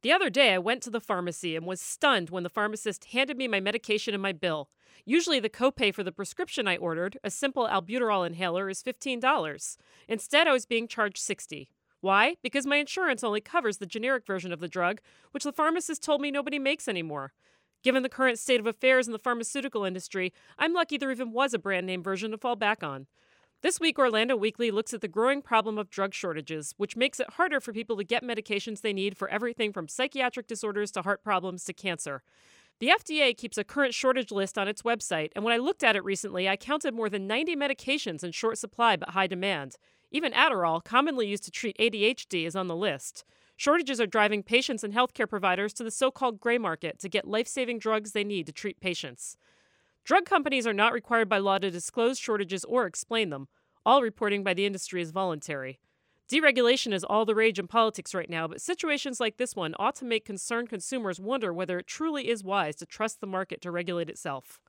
The other day, I went to the pharmacy and was stunned when the pharmacist handed me my medication and my bill. Usually, the copay for the prescription I ordered, a simple albuterol inhaler, is $15. Instead, I was being charged $60. Why? Because my insurance only covers the generic version of the drug, which the pharmacist told me nobody makes anymore. Given the current state of affairs in the pharmaceutical industry, I'm lucky there even was a brand name version to fall back on. This week, Orlando Weekly looks at the growing problem of drug shortages, which makes it harder for people to get medications they need for everything from psychiatric disorders to heart problems to cancer. The FDA keeps a current shortage list on its website, and when I looked at it recently, I counted more than 90 medications in short supply but high demand. Even Adderall, commonly used to treat ADHD, is on the list. Shortages are driving patients and healthcare providers to the so-called gray market to get life-saving drugs they need to treat patients. Drug companies are not required by law to disclose shortages or explain them. All reporting by the industry is voluntary. Deregulation is all the rage in politics right now, but situations like this one ought to make concerned consumers wonder whether it truly is wise to trust the market to regulate itself.